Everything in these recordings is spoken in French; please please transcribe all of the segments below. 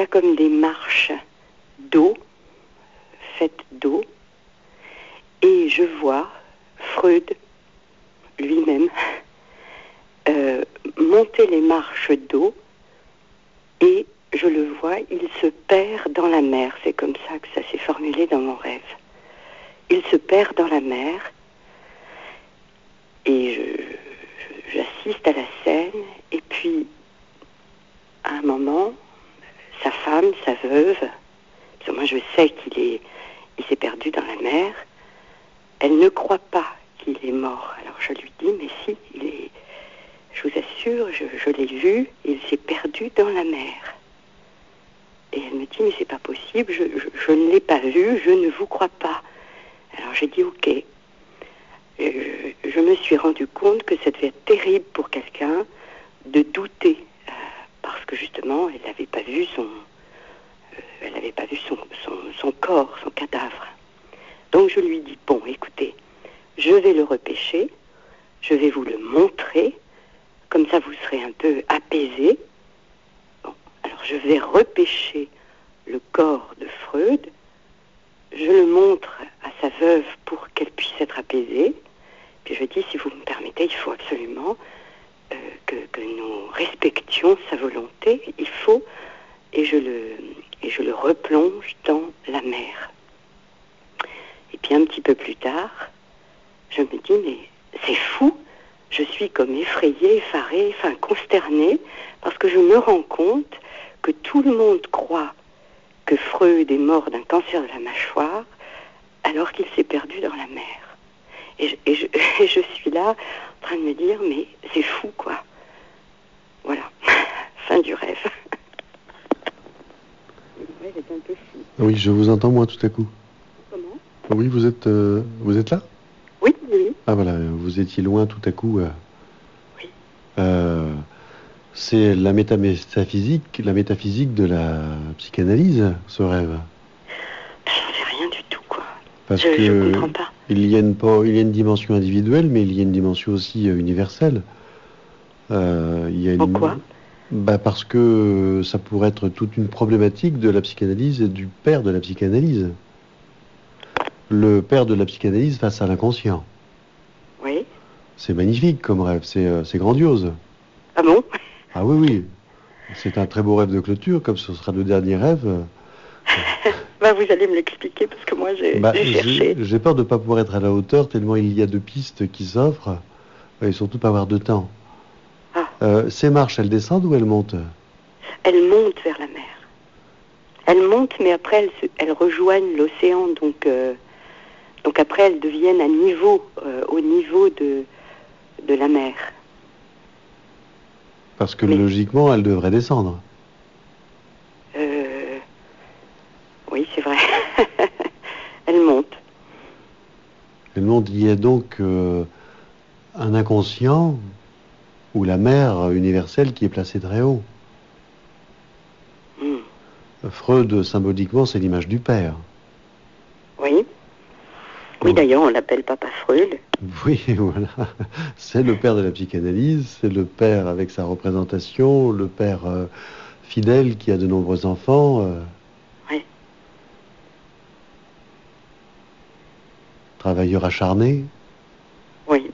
a comme des marches d'eau, faites d'eau, et je vois Freud lui-même monter les marches d'eau, et je le vois, il se perd dans la mer. C'est comme ça que ça s'est formulé dans mon rêve. Il se perd dans la mer, et j'assiste à la scène, et puis à un moment, sa femme, sa veuve, parce que moi je sais il s'est perdu dans la mer, elle ne croit pas qu'il est mort. Alors je lui dis, mais si, je vous assure, je l'ai vu, il s'est perdu dans la mer. Et elle me dit, mais c'est pas possible, je ne l'ai pas vu, je ne vous crois pas. Alors j'ai dit, ok. Je me suis rendu compte que ça devait être terrible pour quelqu'un de douter, parce que justement, elle n'avait pas vu son corps, son cadavre. Donc je lui dis, bon, écoutez, je vais le repêcher, je vais vous le montrer, comme ça vous serez un peu apaisé. Bon, alors je vais repêcher le corps de Freud, je le montre à sa veuve pour qu'elle puisse être apaisée, puis je dis, si vous me permettez, il faut absolument que nous respections sa volonté, il faut, et je le replonge dans la mer. Et puis un petit peu plus tard, je me dis, mais c'est fou, je suis comme effrayée, effarée, enfin consternée, parce que je me rends compte que tout le monde croit que Freud est mort d'un cancer de la mâchoire, alors qu'il s'est perdu dans la mer. Et je suis là, en train de me dire, mais c'est fou, quoi. Voilà, fin du rêve. Le rêve est un peu fou. Oui, je vous entends, moi, tout à coup. Comment ? Oui, vous êtes là ? Oui, oui. Ah, voilà, vous étiez loin tout à coup. Oui. C'est la métaphysique de la psychanalyse, ce rêve. J'en sais rien du tout, quoi. Parce Je que comprends pas. il y a une dimension individuelle, mais il y a une dimension aussi universelle. Il y a En quoi ? Parce que ça pourrait être toute une problématique de la psychanalyse et du père de la psychanalyse. Le père de la psychanalyse face à l'inconscient. Oui. C'est magnifique comme rêve, c'est grandiose. Ah bon ? Ah oui, oui. C'est un très beau rêve de clôture, comme ce sera le dernier rêve. Bah, vous allez me l'expliquer, parce que moi, j'ai cherché. J'ai peur de ne pas pouvoir être à la hauteur, tellement il y a de pistes qui s'offrent, et surtout pas avoir de temps. Ah. Ces marches, elles descendent ou elles montent ? Elles montent vers la mer. Elles montent, mais après, elles rejoignent l'océan, donc après, elles deviennent au niveau de la mer. Parce que logiquement, elles devraient descendre. Oui, c'est vrai. Elles montent. Elles montent. Il y a donc un inconscient ou la mer universelle qui est placée très haut. Freud, symboliquement, c'est l'image du père. Oui. Oui, d'ailleurs, on l'appelle Papa Freud. Oui, voilà. C'est le père de la psychanalyse, c'est le père avec sa représentation, le père fidèle qui a de nombreux enfants. Oui. Travailleur acharné. Oui.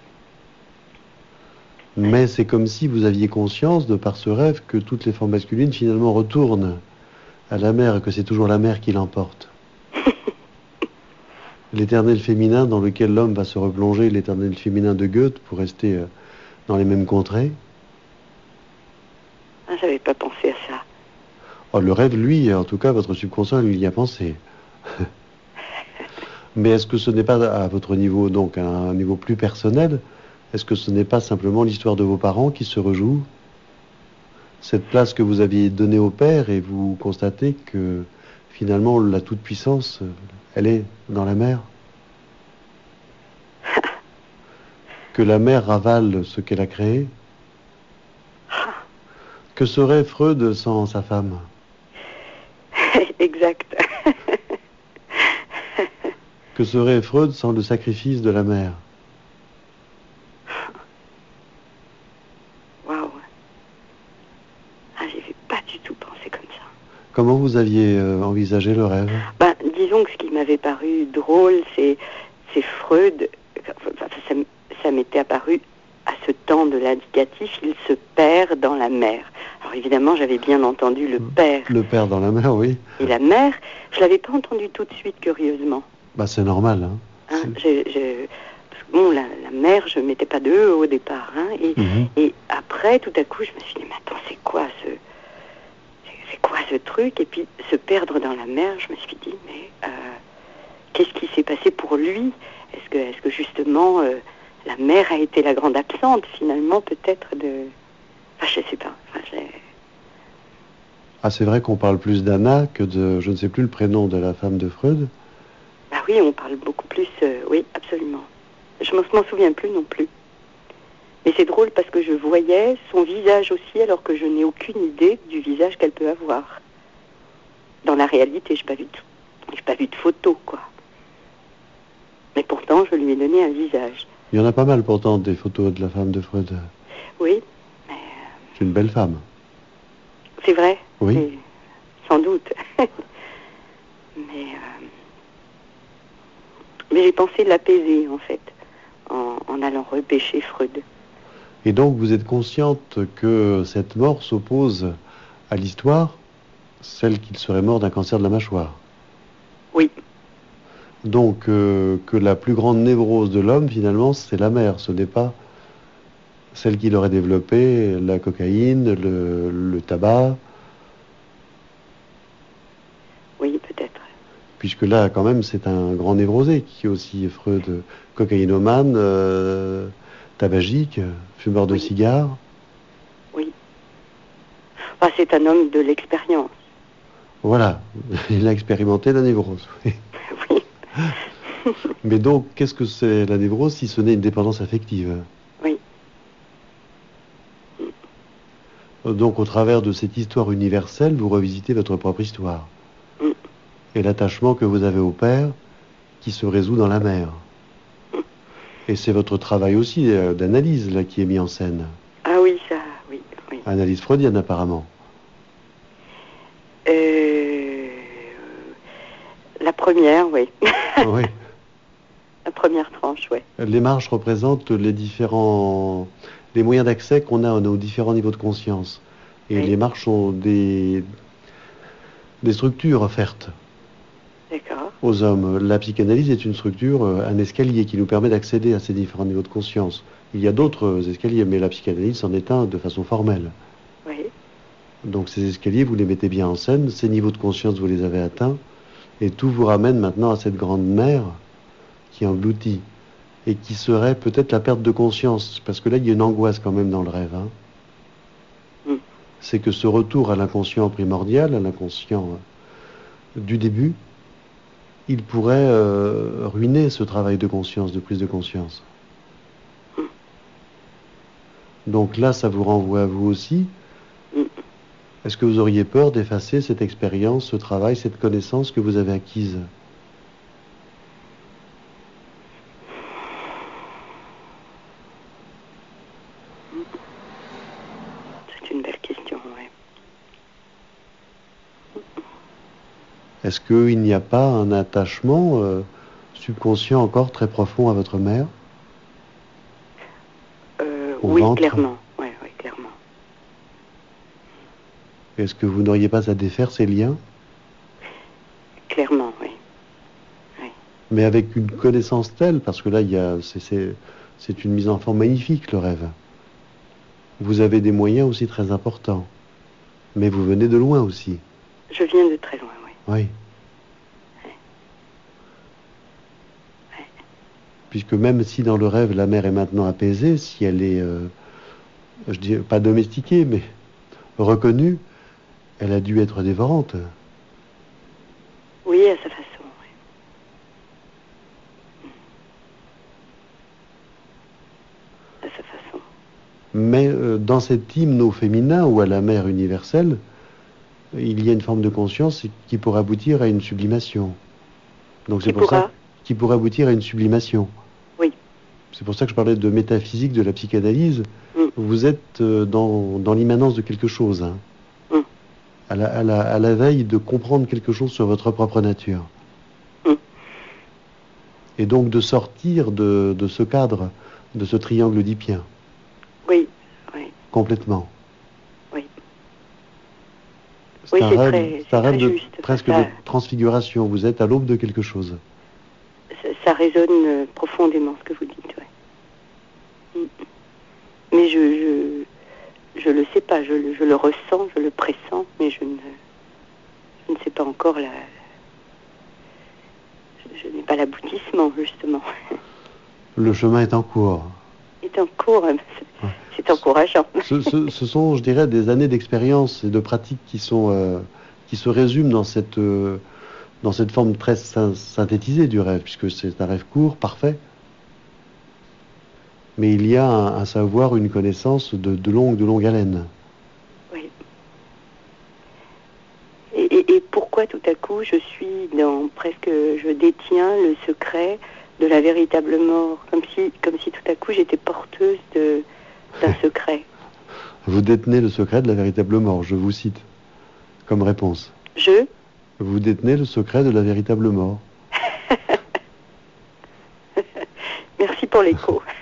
Mais c'est comme si vous aviez conscience, de par ce rêve, que toutes les formes masculines finalement retournent à la mer et que c'est toujours la mer qui l'emporte. L'éternel féminin dans lequel l'homme va se replonger, l'éternel féminin de Goethe, pour rester dans les mêmes contrées. Ah, j'avais pas pensé à ça. Oh, le rêve, lui, en tout cas, votre subconscient lui y a pensé. Mais est-ce que ce n'est pas à votre niveau, donc à un niveau plus personnel, est-ce que ce n'est pas simplement l'histoire de vos parents qui se rejoue ? Cette place que vous aviez donnée au père et vous constatez que finalement la toute-puissance, elle est dans la mer ? Que la mer ravale ce qu'elle a créé ? Que serait Freud sans sa femme ? Exact. Que serait Freud sans le sacrifice de la mer ? Waouh. Ah, j'y avais pas du tout pensé comme ça. Comment vous aviez envisagé le rêve? Ben, disons que ce qui m'avait paru drôle, c'est Freud. Enfin, ça m'était apparu à ce temps de l'indicatif, il se perd dans la mer. Alors évidemment, j'avais bien entendu le père. Le père dans la mer, oui. Et la mère, je l'avais pas entendu tout de suite, curieusement. Bah, c'est normal. Hein. Parce que, bon, la mère, je mettais pas de E au départ. Hein, et après, tout à coup, je me suis dit, mais attends, c'est quoi ce truc? Et puis, se perdre dans la mer, je me suis dit, mais qu'est-ce qui s'est passé pour lui? Est-ce que justement, la mère a été la grande absente, finalement, peut-être de... Enfin, je sais pas. Ah, c'est vrai qu'on parle plus d'Anna que de... Je ne sais plus le prénom de la femme de Freud. Bah oui, on parle beaucoup plus... oui, absolument. Je m'en souviens plus non plus. Mais c'est drôle parce que je voyais son visage aussi, alors que je n'ai aucune idée du visage qu'elle peut avoir. Dans la réalité, je n'ai pas vu de photo, quoi. Mais pourtant, je lui ai donné un visage. Il y en a pas mal pourtant des photos de la femme de Freud. Oui, mais... C'est une belle femme. C'est vrai? Oui. Sans doute. Mais j'ai pensé l'apaiser, en fait, en allant repêcher Freud. Et donc, vous êtes consciente que cette mort s'oppose à l'histoire, celle qu'il serait mort d'un cancer de la mâchoire? Oui. Donc, que la plus grande névrose de l'homme, finalement, c'est la mère. Ce n'est pas celle qu'il aurait développée, la cocaïne, le tabac. Oui, peut-être. Puisque là, quand même, c'est un grand névrosé qui est aussi Freud, cocaïnomane, tabagique, fumeur de cigares. Oui. Enfin, c'est un homme de l'expérience. Voilà, il a expérimenté la névrose. Oui. Mais donc, qu'est-ce que c'est la névrose si ce n'est une dépendance affective? Oui. Donc, au travers de cette histoire universelle, vous revisitez votre propre histoire. Et l'attachement que vous avez au père qui se résout dans la mère. Et c'est votre travail aussi d'analyse là qui est mis en scène. Ah oui, ça, oui. Analyse freudienne apparemment. La première, oui. Oui. La première tranche, oui. Les marges représentent les moyens d'accès qu'on a aux différents niveaux de conscience. Et les marges sont des structures offertes. D'accord. Aux hommes. La psychanalyse est une structure, un escalier qui nous permet d'accéder à ces différents niveaux de conscience. Il y a d'autres escaliers, mais la psychanalyse en est un de façon formelle. Oui. Donc ces escaliers, vous les mettez bien en scène, ces niveaux de conscience, vous les avez atteints, et tout vous ramène maintenant à cette grande mer qui engloutit, et qui serait peut-être la perte de conscience, parce que là, il y a une angoisse quand même dans le rêve. C'est que ce retour à l'inconscient primordial, à l'inconscient du début, il pourrait ruiner ce travail de conscience, de prise de conscience. Donc là, ça vous renvoie à vous aussi. Est-ce que vous auriez peur d'effacer cette expérience, ce travail, cette connaissance que vous avez acquise? C'est une belle question, oui. Est-ce qu'il n'y a pas un attachement subconscient encore très profond à votre mère? Oui, clairement. Oui, clairement. Est-ce que vous n'auriez pas à défaire ces liens? Clairement, oui. Mais avec une connaissance telle, parce que là, c'est une mise en forme magnifique, le rêve. Vous avez des moyens aussi très importants. Mais vous venez de loin aussi. Je viens de très loin, oui. Oui. Puisque même si dans le rêve, la mère est maintenant apaisée, si elle est, je dis pas domestiquée, mais reconnue, elle a dû être dévorante. Oui, à sa façon, oui. À sa façon. Mais dans cet hymne au féminin ou à la mère universelle, il y a une forme de conscience qui pourrait aboutir à une sublimation. Donc c'est pour ça qui pourrait aboutir à une sublimation. Oui. C'est pour ça que je parlais de métaphysique de la psychanalyse. Vous êtes dans l'immanence de quelque chose. Hein. à la veille de comprendre quelque chose sur votre propre nature. Et donc de sortir de ce cadre, de ce triangle oedipien. Oui, oui. Complètement. Oui. C'est un rêve, c'est un rêve très de, juste. presque Ça, de transfiguration. Vous êtes à l'aube de quelque chose. ça résonne profondément ce que vous dites, ouais. Mais je le sais pas, je le ressens, je le pressens, mais je ne sais pas encore je n'ai pas l'aboutissement, justement. Le chemin est en cours. C'est en cours, c'est encourageant. Ce sont, je dirais, des années d'expérience et de pratique qui se résument dans cette forme très synthétisée du rêve, puisque c'est un rêve court, parfait. Mais il y a un savoir, une connaissance de longue haleine. Oui. Et pourquoi tout à coup je détiens le secret de la véritable mort, comme si tout à coup j'étais porteuse d'un secret. Vous détenez le secret de la véritable mort, je vous cite comme réponse. Vous détenez le secret de la véritable mort. Merci pour l'écho.